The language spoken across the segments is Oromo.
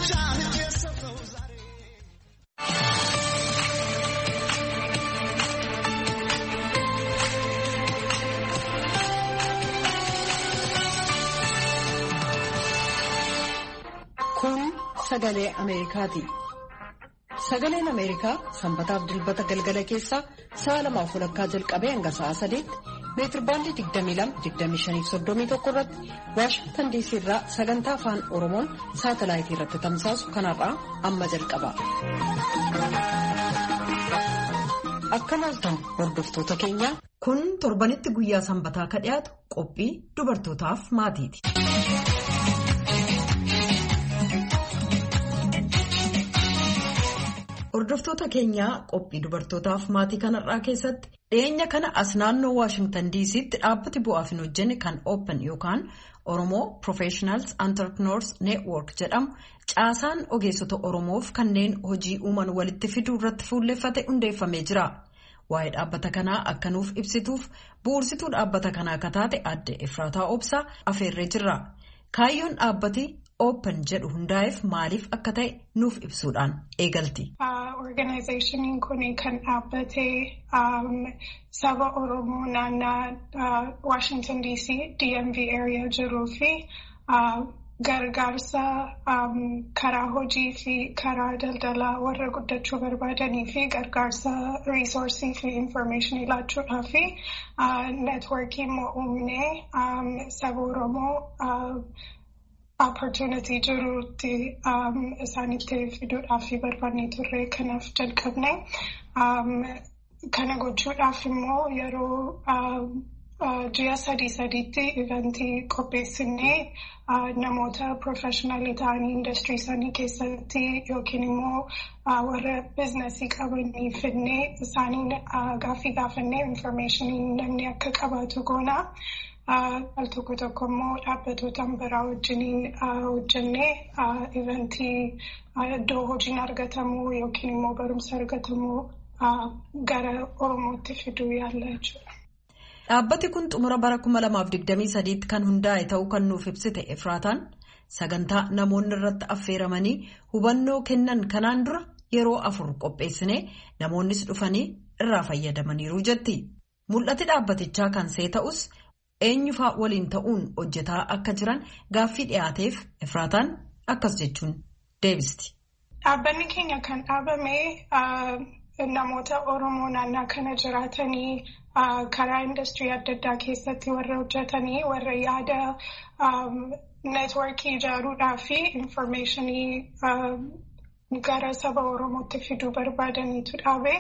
Sagalee Ameerikaati. Sagaleen Ameerikaa sanbataaf dilbata galgala keessaa sa'a 2:00 jalqabee hanga sa'a 3 meetirbaandii 22-25-31 irratti Waashingtan DC irraa sagantaa afaan Oromoon saatalaayitii irratti tamsaasu kanarraa amma jalqaba. Akkam ooltan hordoftoota keenya. Kun torbanitti guyyaa sanbataa ka dhiyaatu qophii dubartootaaf maatiiti. Hordoftoota keenyaa qophii dubartootaaf maatii kanarraa keessatti dhiyeenya kana as naannoo Waashingtan DC'tti dhaabbati bu'aaf hin hojjenne kan Open yookaan Oromoo Professionals Entrepreneurs Network jedhamu caasaan ogeessota Oromoof kanneen hojii uuman walitti fiduu irratti fuulleffate hundeeffamee jira. Waa'ee dhaabbata kanaa akka nuuf ibsituuf bu'uursituu dhaabbata kanaa akka taate Aadde Efraataa Obsaa afeerree jirra. Kaayyoon dhaabbati Open jedhu hundaa'eef maaliif akka ta'e nuuf ibsuudhaan eegalti. Organizaashiniin kun kan dhaabbate saba Oromoo naannoo Washington DC DMV area jiruu fi gargaarsa karaa hojii fi karaa daldalaa warra guddachuu barbaadanii fi gargaarsa reesoorsii fi information laachuudhaa fi neetworkii uumnee saba Oromoo opportunity jiruutti isaanitti fiduudhaaf fi barbaannee turre kanaaf jalqabne. Kana gochuudhaaf immoo yeroo ji'a sadiitti eventii qopheessinee namoota professionalii ta'anii industirii isaanii keessatti yookiin immoo warra biizinasii qabanii fidnee isaaniin gaaffii gaafannee informationii namni akka qabaatu goona. Al tokko immoo dhaabbatoota biraa wajjiniin hojjennee eventii iddoo hojiin argatamu yookiin immoo barumsa argatamu gara Oromootti fiduu yaalla jechuudha. Dhaabbati kun xumura bara 2023 kan hundaa'e ta'uu kan nuuf ibsite Efraataan sagantaa namoonni irratti affeeramanii hubannoo kennan kanaan dura yeroo 4 qopheessinee namoonnis dhufanii irraa fayyadamaniiru jetti. Mul'ati dhaabbatichaa kan see ta'us eenyufaa waliin ta'uun hojjetaa akka jiran gaaffii dhiyaateef Efraataan akkas jechuun deebisti. Dhaabbanni keenya kan dhaabame namoota Oromoo naannoo kana jiraatanii karaa industirii adda addaa keessatti warra hojjetanii warra yaada neetworkii ijaaruudhaa fi informationii gara saba Oromootti fiduu barbaadaniitu dhaabe.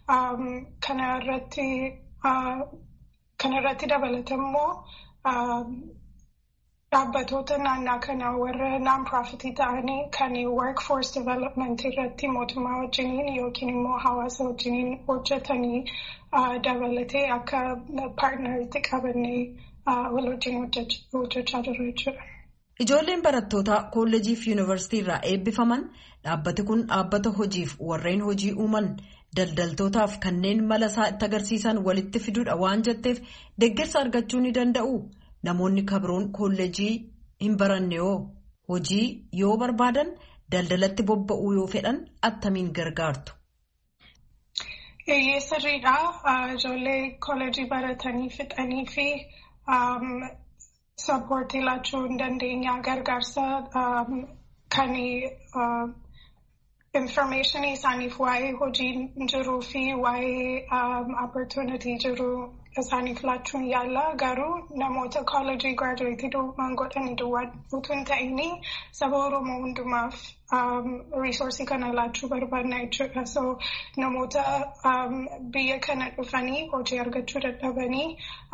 Kanarratti dabalatammoo dhaabbatoota naannoo kanaa warra non-profitii ta'anii kan workforce development irratti mootummaa wajjiniin yookiin immoo hawaasa wajjiniin hojjetanii dabalatee akka paartneritti qabannee wal wajjin hojjechaa jirra jechuudha. Ijoolleen barattootaa kolleejii fi yuunivarsiitii irraa eebbifaman dhaabbati kun dhaabbata hojiif warreen hojii uuman daldaltootaaf kanneen mala isaa itti agarsiisan walitti fiduudha waan jetteef deeggarsa argachuu ni danda'u. Namoonni kabroon kolleejii hin baranne hojii yoo barbaadan daldalatti bobba'uu yoo fedhan attamiin gargaartu? Sirriidha. Ijoollee kolleejii baratanii fixanii fi sappoortii laachuu hin dandeenya gargaarsa kan informationii isaaniif waa'ee hojii jiruu fi waa'ee opportunity jiru isaaniif laachuun yaalla. Garuu namoota college graduate godhanii duwwaa utuu hin ta'in saba Oromoo hundumaaf reesoorsii kana laachuu barbaadna jechuudha. So namoota biyya kana dhufanii hojii argachuu dadhabanii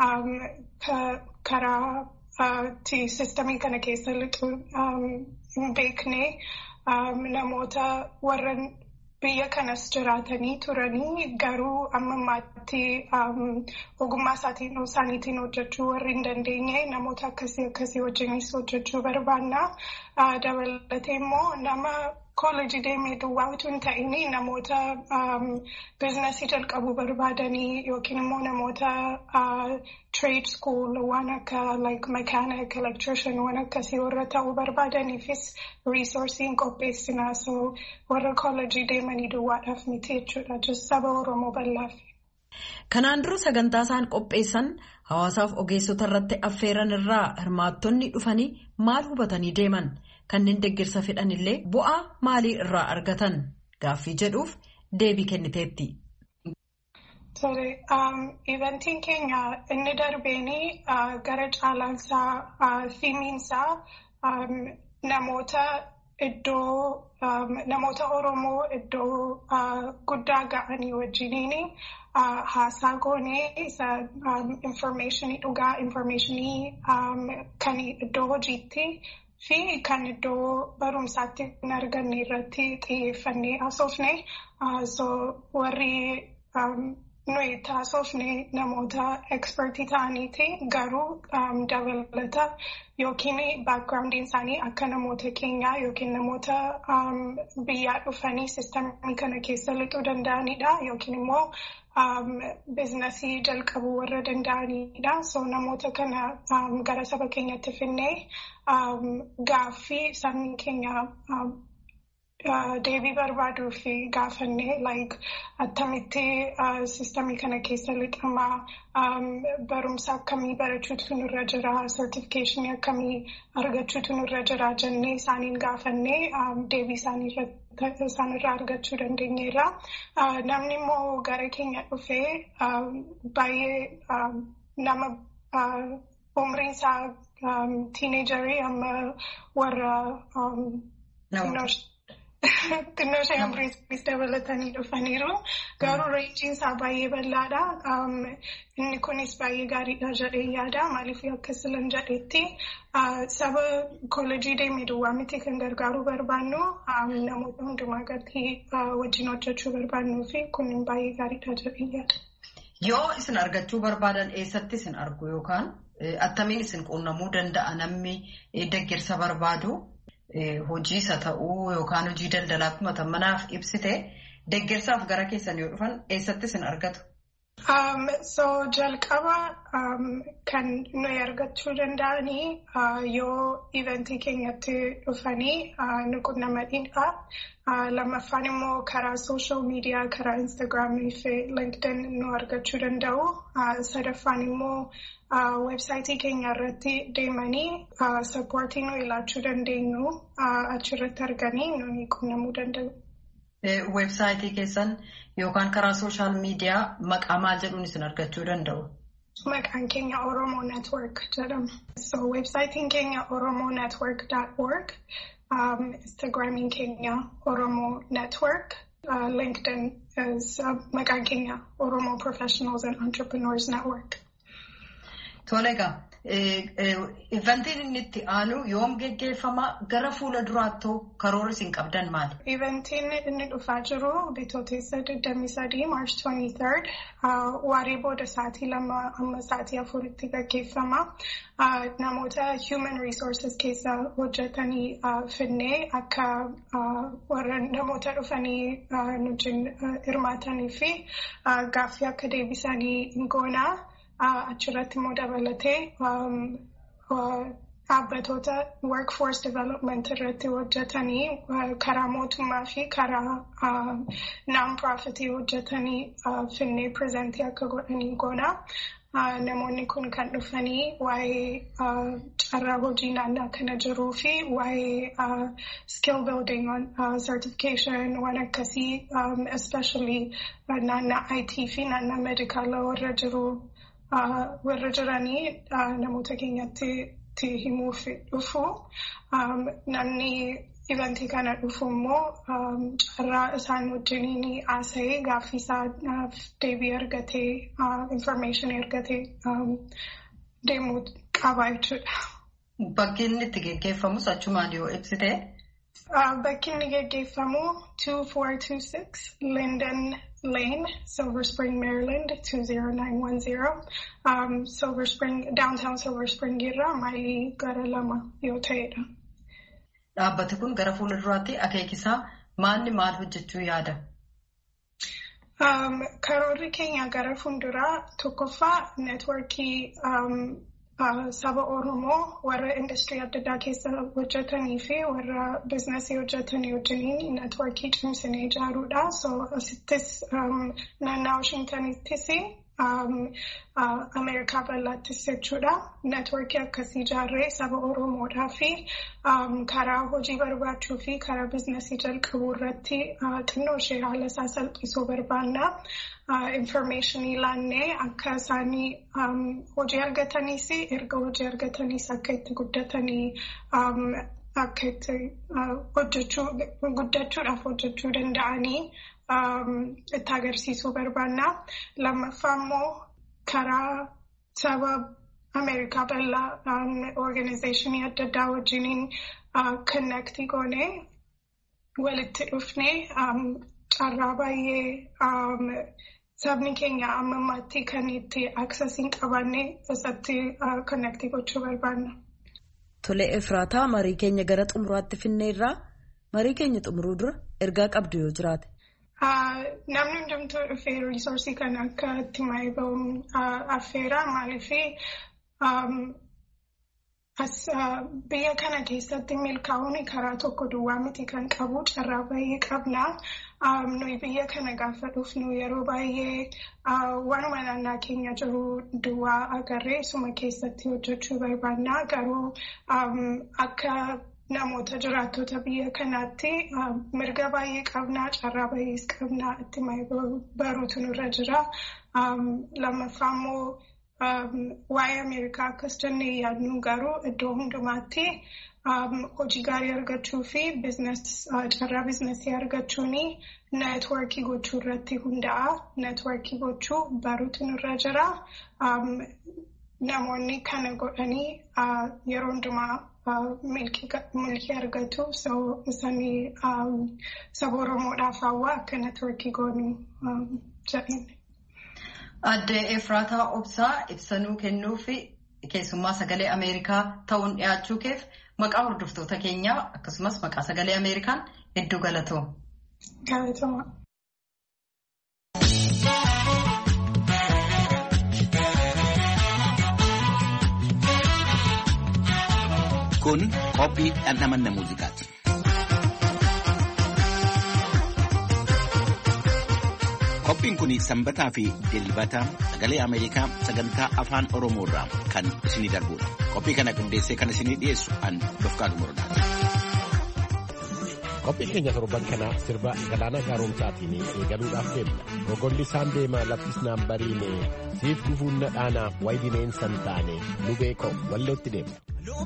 karaa sistemii kana keessa lixuu hin beekne namoota warra biyya kanas jiraatanii turanii garuu amma ammaatti ogummaa isaaniitiin hojjechuu warri hin dandeenye namoota akkasii wajjinis hojjechuu barbaanna. dabalatee immoo nama koolejii deemee duwwaa utuu hin ta'in namoota biizinasii jalqabuu barbaadanii yookiin immoo namoota trade school waan akka like mechanic, electrician waan akkasii warra ta'uu barbaadaniifis resoursiin qopheessinaa so warra koolejii deemanii duwwaadhaaf miti jechuudha just saba Oromoo bal'aaf. Kanaan dura sagantaa isaan qopheessan hawaasaaf ogeessota irratti affeeran irraa hirmaattonni dhufanii maal hubatanii deeman kanneen deeggarsa fedhan illee bu'aa maalii irraa argatan gaaffii jedhuuf deebii kenniteetti. Eventiin keenya inni darbeenii gara caalaansaa fiimiinsaa namoota namoota Oromoo iddoo guddaa ga'anii wajjiniini. Haasaa goonee isa informationii dhugaa informationii kan iddoo hojiitti fi kan iddoo barumsaatti hin arganne irratti xiyyeeffannee haasofne so warri nuyi taasofne namoota expertii ta'aniiti garuu dabalata yookiin backgroundiin isaanii akka namoota keenyaa yookiin namoota biyyaa dhufanii sistamii kana keessa lixuu danda'anidha yookiin immoo biizinasii jalqabuu warra danda'anidha. So namoota kana gara saba keenyatti finnee gaaffii sabni keenya deebii barbaaduu fi gaafannee like attamitti sistamii kana keessa lixamaa barumsa akkamii barachuutu nurra jira certification akkamii argachuutu nurra jira jennee isaaniin gaafannee deebii isaanirraa argachuu dandeenyeerra. Namni immoo gara keenya dhufee baay'ee nama umriin isaa teenagerii amma warra xinnoo ishee umriis dabalatanii dhufaniiru garuu reenjiin isaa baay'ee bal'aadha. Inni kunis baay'ee gaariidha jedhee yaada maaliif akka silan jedhetti saba koolejii deemee duwwaa miti kan gargaaruu barbaannu namoota hundumaa gadi wajjin hojjechuu barbaannuu fi kun baay'ee gaariidha jedhee yaada. Yoo isin argachuu barbaadan eessatti isin argu yookaan attamiin isin quunnamuu danda'a namni deeggarsa barbaadu? Hojii isa ta'uu yookaan hojii daldalaa akkuma manaaf ibsite deeggarsaaf gara keessan yoo dhufan eessatti isin argatu? So jalqaba kan nuyi argachuu danda'anii yoo eventii keenyatti dhufanii nu quunnamanidha. Lammaffaan immoo karaa social media karaa Instagramii fi LinkedIn nu argachuu danda'u. Sadaffaan immoo websaayitii keenya irratti deemanii sappoortii nu ilaachuu dandeenyu achirratti arganii nu quunnamuu danda'u. Websaayitii keessan yookaan karaa social media maqaa maal jedhuun isin argachuu danda'u? Maqaan keenya Oromoo Network jedhama. So websaayitiin keenya oromonetwork.org, Instagramiin keenya Oromoo Network, LinkedIn is maqaan keenya Oromoo Professionals and Entrepreneurs Network. Tolega, eventiin inni itti aanu yoom geggeeffama gara fuula duraattuu karoora isin qabdan maali? Eventiin inni dhufaa jiru bitootessa 23 March 23rd waaree booda sa'aatii 2 amma sa'aatii 4tti geggeeffama. Namoota human resources keessa hojjetanii finnee akka warra namoota dhufanii nujiin hirmaatanii fi gaaffii akka deebisanii goonaa. Achirratti immoo dabalatee dhaabbatoota workforce development irratti hojjetanii karaa mootummaa fi karaa non-profitii hojjetanii finnee prezentii akka godhanii goona. Namoonni kun kan dhufanii waa'ee carraa hojii naannaa kana jiruu fi waa'ee skill building certification waan akkasii especially naannaa IT fi naannaa medicala warra jiranii namoota keenyatti himuuf dhufu. Namni eventii kana dhufu immoo carraa isaan wajjiniin haasa'ee gaaffii isaaf deebii argatee information argatee deemuu qaba jechuudha. Bakki inni itti geggeeffamus achumaan yoo ibsite? Bakki inni geggeeffamu 2426 Linden Lane, Silver Spring, Maryland 20910. Silver Spring, downtown Silver Spring irraa mailii gara 2 yoo ta'edha. dhaabbati kun gara fuulduraatti akeekisaa maal hojjechuu yaada? Karoorri keenya gara fuulduraa tokkoffaa neetworkii saba Oromoo warra industirii adda addaa keessa hojjetanii fi warra biizinasii hojjetanii wajjiniin neetworkii cimsinee ijaaruudha. So asittis naannoo Washingtonittis Ameerikaa bal'aattis jechuudha. Neetworkii akkasii ijaarree saba Oromoodhaa fi karaa hojii barbaachuu fi karaa biizinasii jalqabuu irratti xinnoo ishee haala isaa salphisuu barbaanna. Informationii laannee akka isaanii hojii argataniis erga hojii argataniis akka itti guddatanii akka itti guddachuudhaaf hojjechuu danda'anii itti agarsiisuu barbaanna. Lammaffaa immoo karaa saba Ameerikaa bal'aa organizationii adda addaa wajjiniin connectii goonee walitti dhufnee carraa baay'ee sabni keenya ammammaatti kan itti aksesiin qabanne isatti connectii gochuu barbaanna. Tole Efraataa, marii keenya gara xumuraatti finneerraa. Marii keenya xumuruu dura ergaa qabdu yoo jiraate. Namni hundumtuu dhufee riisoorsii kan akka itti maayiba'uun affeera maaliifi biyya kana keessatti milkaa'uun karaa tokko duwwaa miti kan qabu carraa baay'ee qabna. Nuyi biyya kana gaafa dhufnu yeroo baay'ee waanuma naannaa keenya jiru duwwaa agarree suma keessatti hojjechuu barbaanna. Garuu akka namoota jiraattota biyya kanaatti mirga baay'ee qabna, carraa baay'ees qabna, itti baruutu nurra jira. Lammaffaa immoo waa'ee Ameerikaa akkas jennee yaadnu garuu iddoo hundumaatti hojii gaarii argachuu fi carraa biizinasii argachuuni neetworkii gochuu irratti hunda'a. Neetworkii gochuu baruutu nurra jira. Namoonni kana godhanii yeroo hundumaa milkii argatu. So isanii saba Oromoodhaaf hawaa akka neetworkii goonu jedhani. Adde Efraataa Obsaa ibsanuu kennuu fi keessummaa sagalee Ameerikaa ta'uun dhiyaachuu keef maqaa hordoftoota keenyaa akkasumas maqaa sagalee Ameerikaan hedduu galatooma. Galatooma. Kun qophii dhandhamanna muuziqaati. Qophiin kun sanbataa fi dilbata sagalee Ameerikaa sagantaa afaan Oromoo irraa kan isinii darbudha. Qophii kana qindeessee kan isinii dhiyeessu an Dofqaadu Morodaati. Qophii keenya torban kana sirba Galaanaa Gaaromsaatiin eegaluudhaaf deemna. Rogolli isaan deema laffisnaan bariine siif gufuun nadhaanaa waydineen san taane lubeeko wallootti deemna.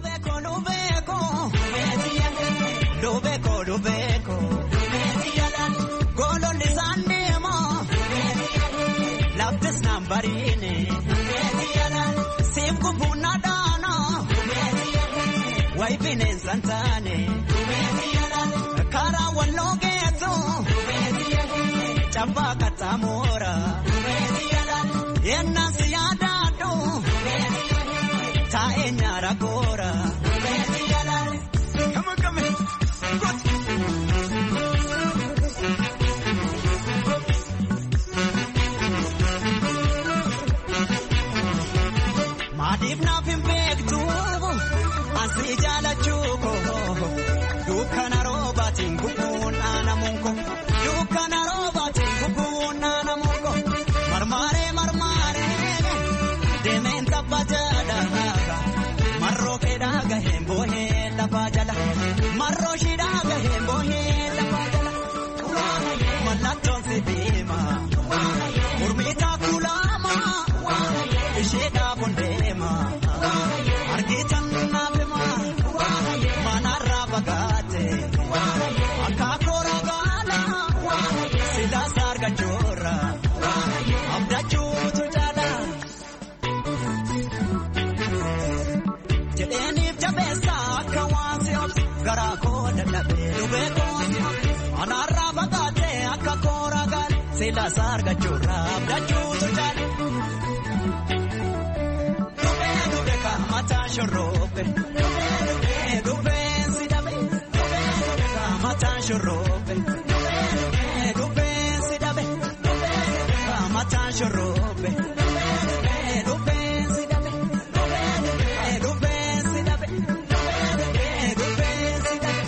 Lubeeko gololli isaan deema laffisnaan bariine siif gufuun nadhaanaa waydineen san taane. Karaa walloo geetu chambaa katamoora yennaan si yaadaadhu taa'ee nyaara goora. Maaliif naaf hin beektu asii jaalachuu koo dukkana roobaatiin gubuun naana munko dukkana roobaatiin gubuun naana munko marmaaree deemeen tabba jala marroo keedhaa gaheen boohee lafaa jala marroo shidhaa gaheen boohee lafaa jala mallattoon si deema murmiitaa kulaama ishee dhaabuun deema argitan naafema manarraa bagaate akka koora gaala sidaas argachuurra abdachuutu jaala jedheeniif jabeessa akka waan si obsi garaa koo dadhabee lubeekoo si obsi manarraa bagaate akka koora gaala sidaas argachuurra abdachuutu jaala. Mataa shoroobe, dubeen si dhabe, mataan shoroobe. Rufeensi dhabe. Mataan shoroobe. Rufeensi dhabe. Rufeensi dhabe. Rufeensi dhabe.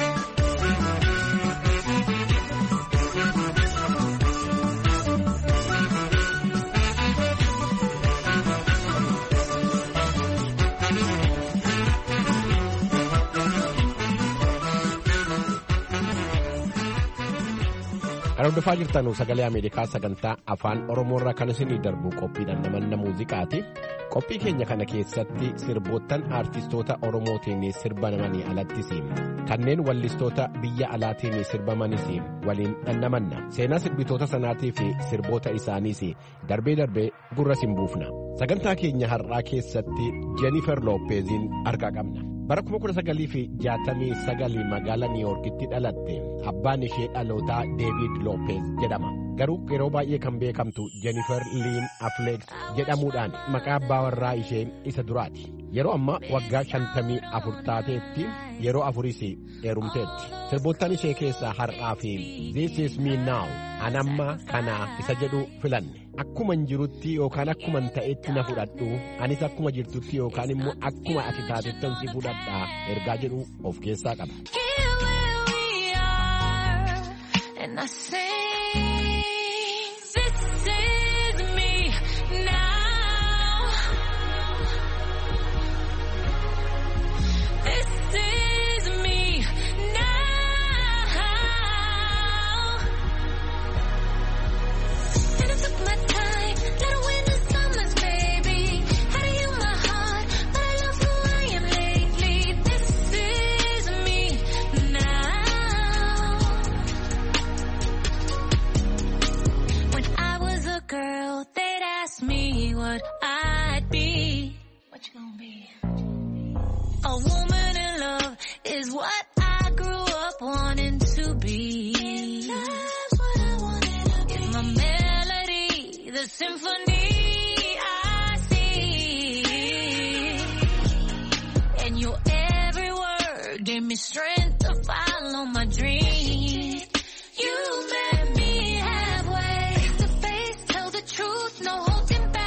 Kan hordofaa jirtan sagalee Ameerikaa sagantaa afaan Oromoorraa kan isinii darbu qophiidhaan namanna muuziqaati. Qophii keenya kana keessatti sirboottan aartistoota Oromootiin sirbamanii alattis kanneen wallistoota biyya alaatiin sirbamanis waliin dhannamanna. Seenaa sirbitoota sanaatii fi sirboota isaaniis darbee gurra simbuufna. Sagantaa keenya har'aa keessatti Jennifer Lopezin argaa qabna. Bara 1969 magaalaa Niiwuorkitti dhalatte. Abbaan ishee dhalootaa David Lopez jedhama. Garuu yeroo baay'ee kan beekamtu Jennifer Lynn Affleck jedhamuudhaan maqaa abbaa warraa ishee isa duraati. Yeroo ammaa waggaa 54 taateetti yeroo afuris heerumteetti. Sirboottan ishee keessaa har'aa fi This Is Me Now anamma kana isa jedhu filanne. Akkuma jirutti yookaan akkuma ta'etti na fudhadhu anis akkuma jirtutti yookaan immoo akkuma ati taatettan si fudhadhaa ergaa jedhu of keessaa qaba. A woman in love is what I grew up wanting to be. That's what I wanted to be. It's my melody, the symphony I see. And your every word gave me strength to follow my dream. You met me halfway. Face to face, tell the truth, no holding back.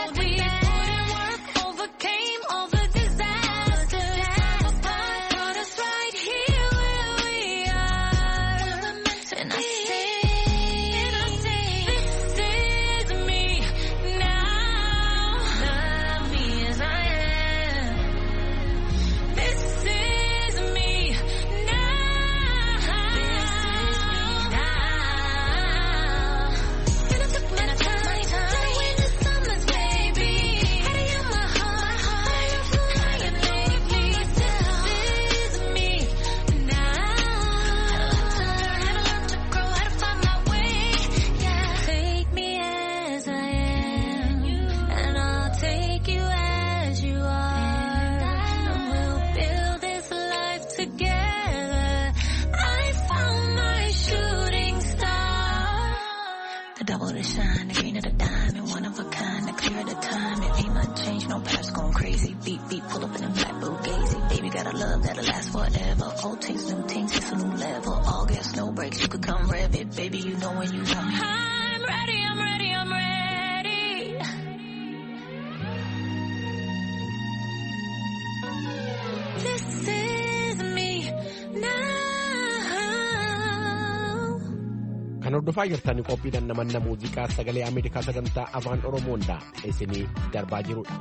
Kan hordofaa jirtan qophiidhaan namanna muuziqaa sagalee Ameerikaa sagantaa afaan Oromoodhaa isinii darbaa jirudha.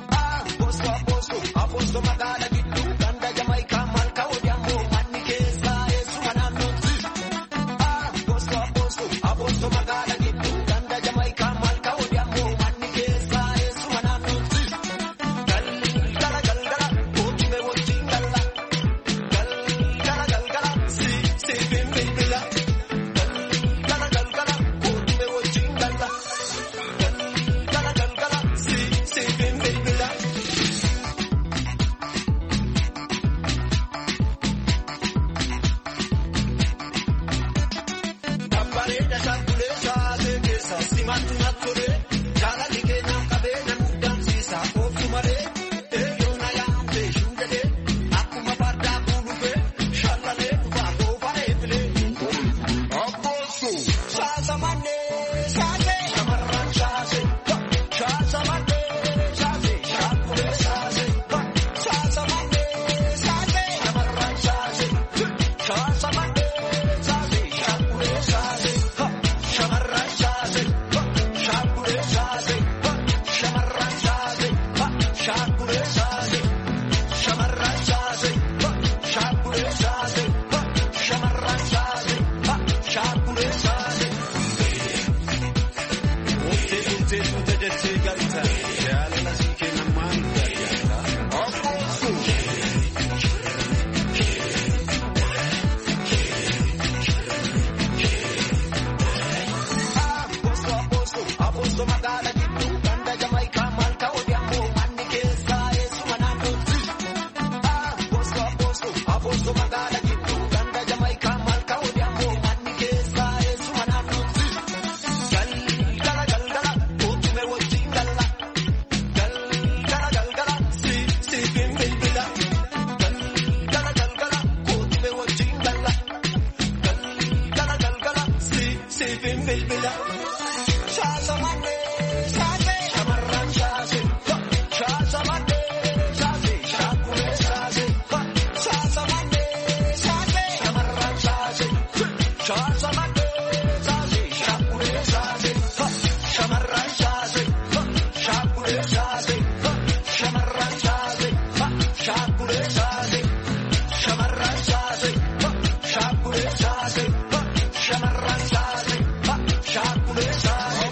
Sifin bilbila. Shaasa mande shaase shamarran shaase. Shaasa mande shaase shaakule shaase. Shaasa mande shaase shamarran shaase. Shaasa mande shaase shaakule shaase. Shamarran shaase shaakule shaase. Shamarran shaase shaakule shaase. Shamarran shaase shaakule shaase. Shamarran shaase shaakule shaase.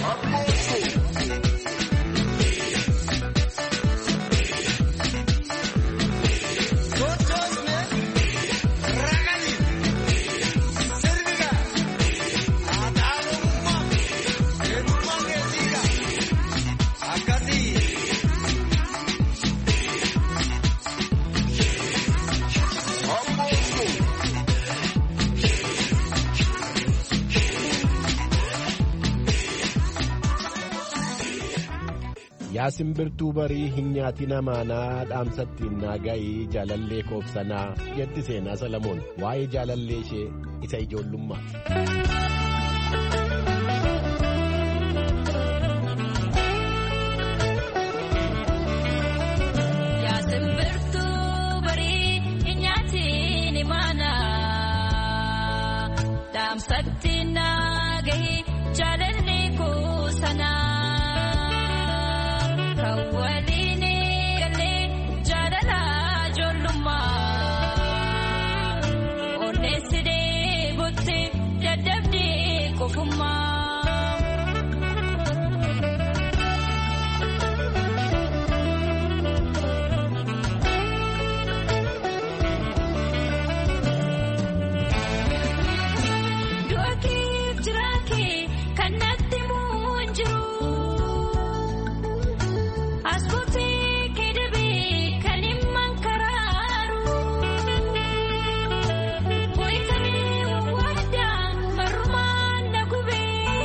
Yaa simbirtuu barii hin nyaatina maanaa dhaamsattiin naagayii jaalallee koobsanaa jetti seenaa Salamoon waa'ee jaalallee ishee isa ijoollummaa. Yaa simbirtuu barii hin nyaatina maanaa dhaamsattiin naagayii jaalallee koobsanaa. Kawwaliini galee jaalala ijoollummaa onneessidee bottee dadhabdee kofummaa. Du'a kee jiraa kee kan natti muun jiru. Askutii keedabee kan himman karaaru. Boykamee waadaan marrumaan na gubee.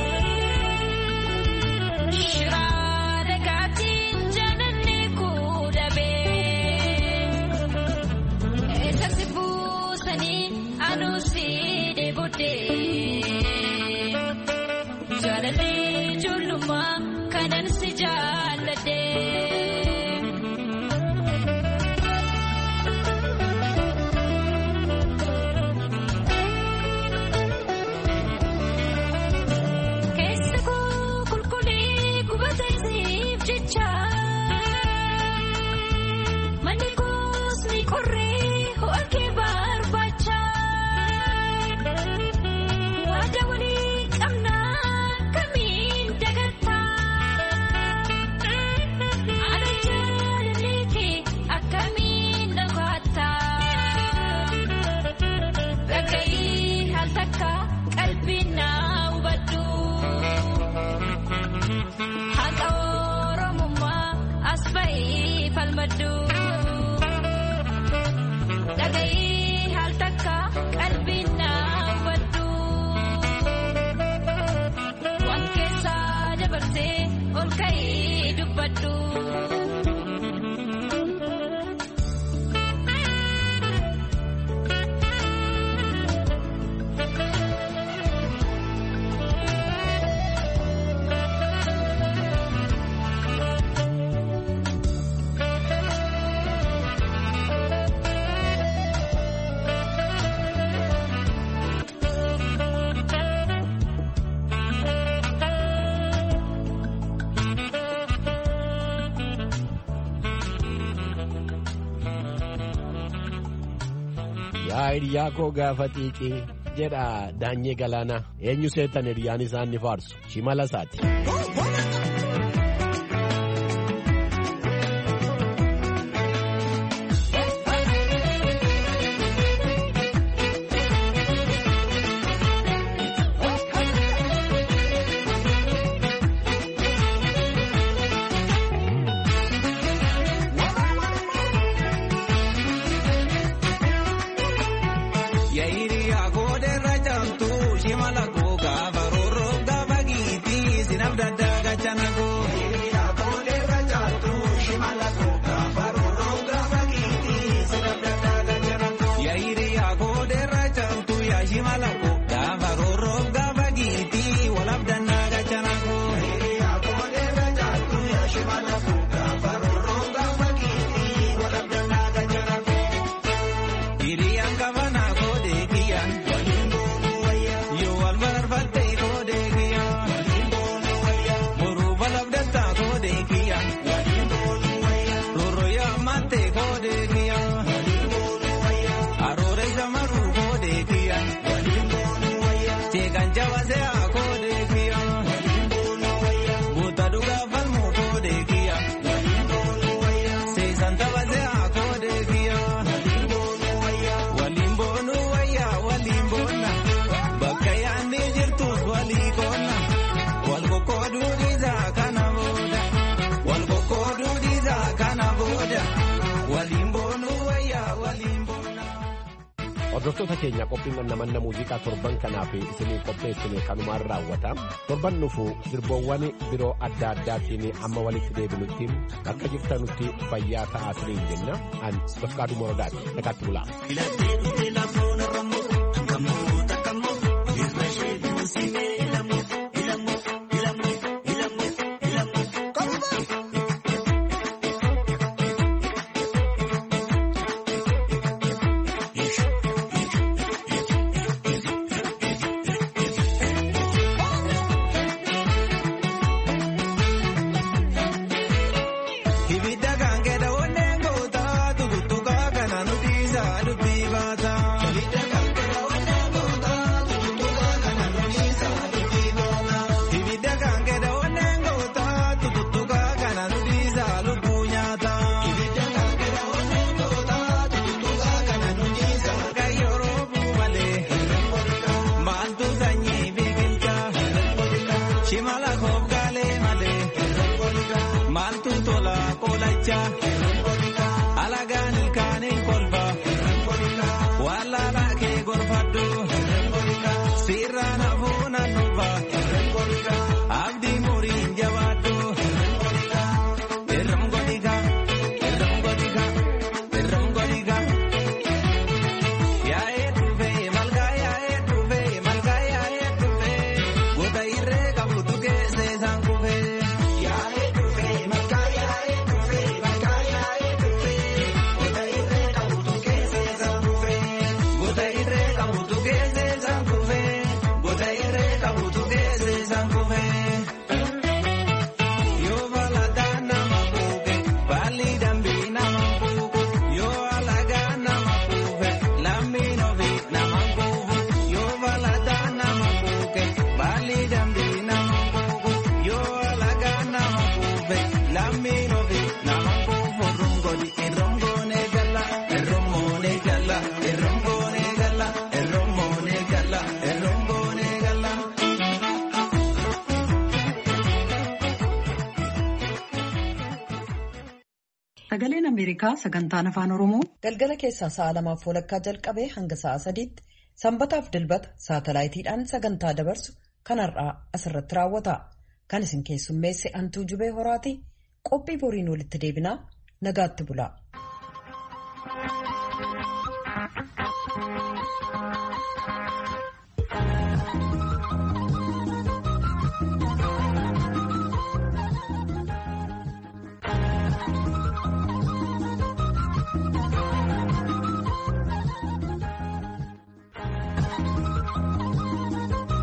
Shiraa dhagaatiin jaalannee kuudabee. Eessatti buusanii anuusi deebodee. Jaalallee ijoollummaa kanan si jaalladhee. Keessa koo qulqullee gubateetiif jecha. Manni koos ni korree ho'a kee barbaacha. Waada walii qabnaa kamiin dagattaa. Ana jaalallee kee akkamiin dhagaattaa. Dhaga'ii haal takka qalbiin naa hubadhu. Haqa Oromummaa as ba'ee falmadhu. Dhaga'ii haal takka qalbiin naa hubadhu. Waan keessaa dabarsee ol ka'ee dubbadhu. Yaa hiriyaa koo gaafa xiiqii jedha Daanyee Galaanaa eenyu seetan hiriyaan isaan ni faarsu shimala isaati. Shimala ko gaafa rooroo gaafa giitii sinabda daagaa chana koo. Hordoftoota keenya qophiin namanna muuziqaa torban kanaaf isinii qopheessine kanumaan raawwata. Torban nufu sirboowwan biroo adda addaatiin amma walitti deebinutti akka jirtanutti fayyaa ta'aa isiniin jenna. An Bafqaaduu Morodaati. Nagaatti bulaa. Sagaleen Ameerikaa sagantaan afaan Oromoo galgala keessaa sa'a 2:00 jalqabee hanga sa'a 3:00 sanbataaf dilbata saatalaayitiidhaan sagantaa dabarsu kanarraa asirratti raawwata. Kan isin keessummeesse Antuu Jubee Horaati. Qophii boriin walitti deebinaa nagaatti bulaa.